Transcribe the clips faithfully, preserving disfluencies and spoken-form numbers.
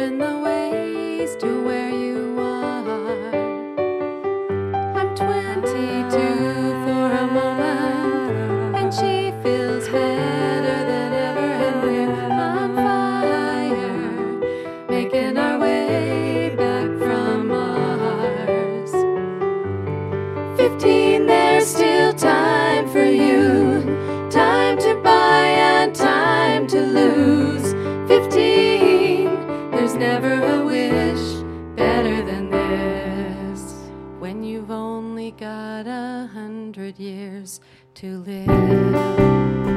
counting the ways to where you are. I'm twenty-two for a moment, and she feels better than ever, and we're on fire, making our way back from Mars. Fifteen, there's still time for you, time to buy and time to lose. Fifteen, there's never a wish better than this, when you've only got a hundred years to live.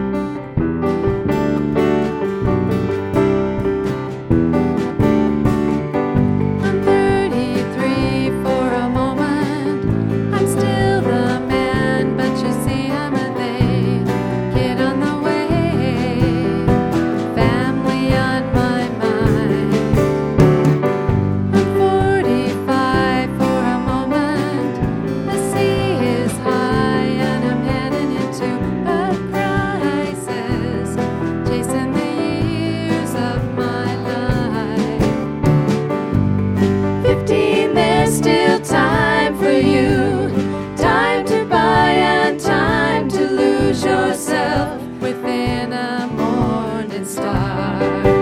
Yourself within a morning star.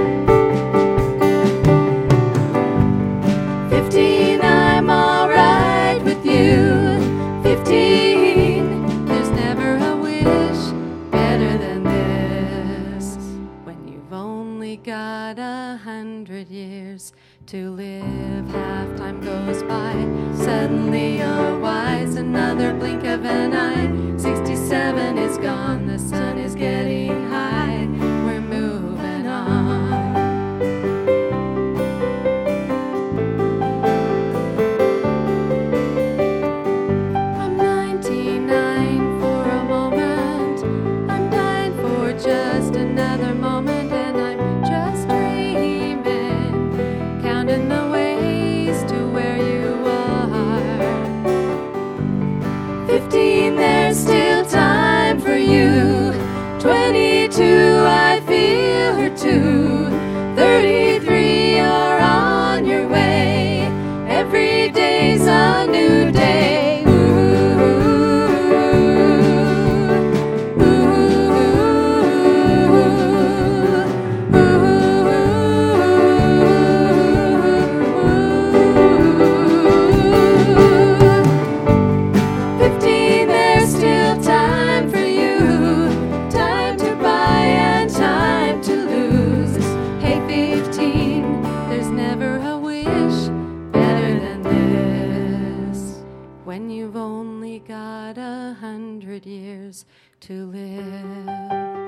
Fifteen, I'm alright with you. Fifteen, there's never a wish better than this, when you've only got a hundred years to live. Half time goes by, suddenly you're wise, another blink of an eye. Sixty-seven is gone, the sun is getting high, we're moving on. I'm ninety-nine for a moment, I'm dying for just another moment, and I'm just dreaming, counting the ways to where you are. Fifteen, there's still time for you. Twenty-two, I feel her too. Thirty-three, you're on your way. Every day's a new day. Ooh, ooh, ooh, ooh. Fifteen, there's still time for you, time to buy and time to lose. Hey, fifteen, there's never a wish better than this, when you've only got a hundred years to live.